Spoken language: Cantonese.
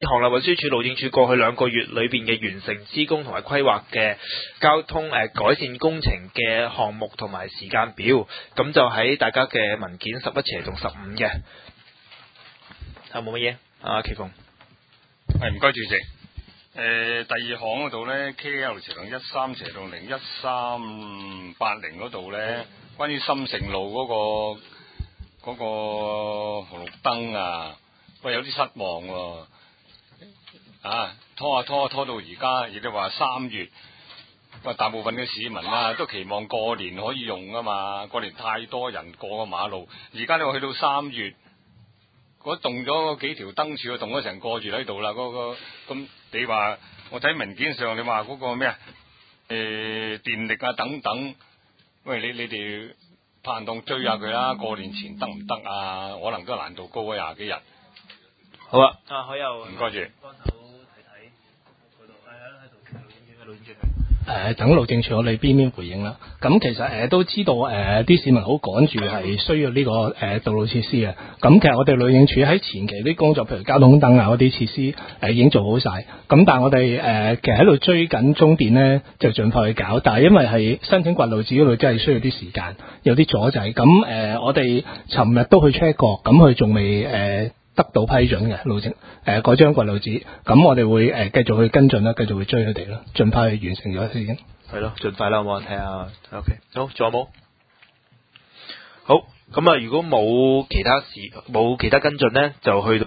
航立運輸署路政署過去2個月裏邊嘅完成施工同埋規劃嘅交通改善工程嘅項目同埋時間表，咁就喺大家嘅文件11/15嘅。有冇乜嘢？阿奇鳳， 係唔該主席。第二項嗰度咧 KL/13/01380嗰度咧，關於深城路嗰個紅綠燈啊，喂有啲失望喎。拖到而家，亦都話3月。喂，大部分嘅市民啊，都期望過年可以用啊嘛。過年太多人過個馬路，而家你話去到3月。嗰動咗幾條燈柱，動咗成個月喺度啦。咁你話我睇文件上，你話嗰個咩電力啊等等，喂你哋拍檔追下佢啦。過年前得唔得啊？可能都難度高啊，20幾日。 好啊，可有唔該住。 幫手睇嗰度，喺度路政署。 等路政署我哋邊回應啦。咁其實都知道啲市民好趕住係需要呢個道路設施嘅。咁其實我哋路政署喺前期啲工作，譬如交通燈啊嗰啲設施已經做好晒。咁但係我哋其實喺度追緊中電呢，就盡快去搞。但係因為係申請掘路址嗰度，真係需要啲時間，有啲阻滯。咁我哋尋日都去 check 過，咁佢仲未得到批准嘅路政嗰張掘路址，咁我哋會繼續去跟進啦，繼續去追佢哋啦，盡快去完成咗先。 係咯，盡快啦，好冇？睇下 OK， 好，仲有冇？好，咁如果冇其他跟進咧，就去到。